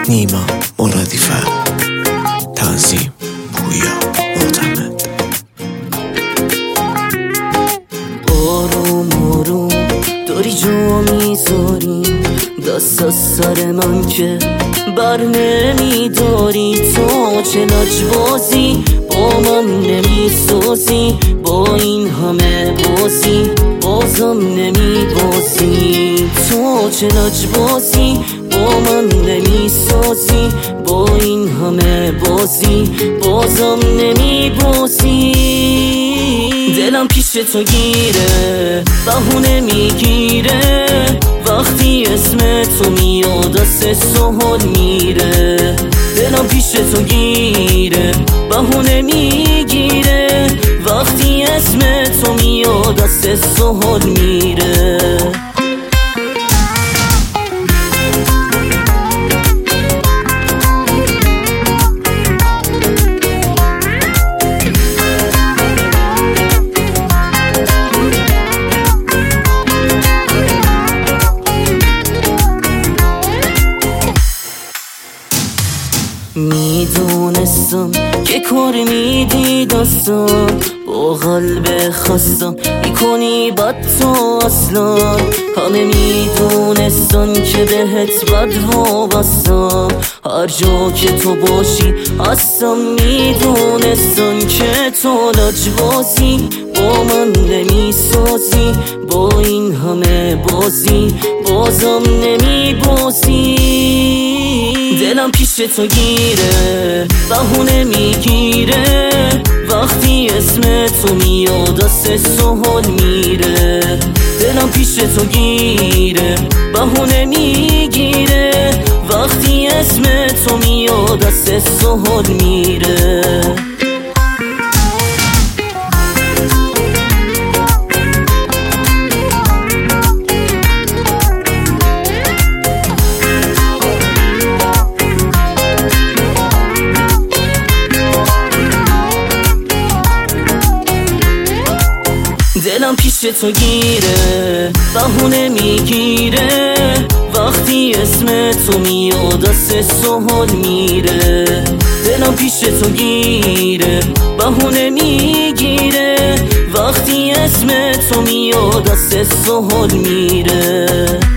نیما مرادیفر، تنظیم پویا معتمد. آروم آروم داری جا میذاری دست از سر من که بر نمیداری. تو چه لجبازی با من نمیسازی، با این همه بازی بازم نمیبازی. تو چه لجبازی با من نمیسازی، با این همه بازی بازم نمیبازی. دلم پیش تو گیره بهونه میگیره، وقتی اسم تو میاد دست سوال میره. دلم پیش تو گیره بهونه میگیره، وقتی اسم تو میاد دست سوال میره. میدونستم که کار میدی دستم، با قلب خستم میکنی بد تو اصلا. همه میدونستن که بهت بد وابستم، هر جا که تو باشی هستم. میدونستن که تو لجبازی با من نمیسازی، با این همه بازی بازم نمیبازی. دلم پیش تو گیره بهونه میگیره، وقتی اسم تو میاد دست سوال میره. دلم پیش تو گیره بهونه میگیره، وقتی اسم تو میاد دست سوال میره. دلم پیش تو گیره بهونه میگیره، وقتی اسم تو میاد دست سوال میره. دلم پیش تو گیره بهونه میگیره، وقتی اسم تو میاد دست سوال میره.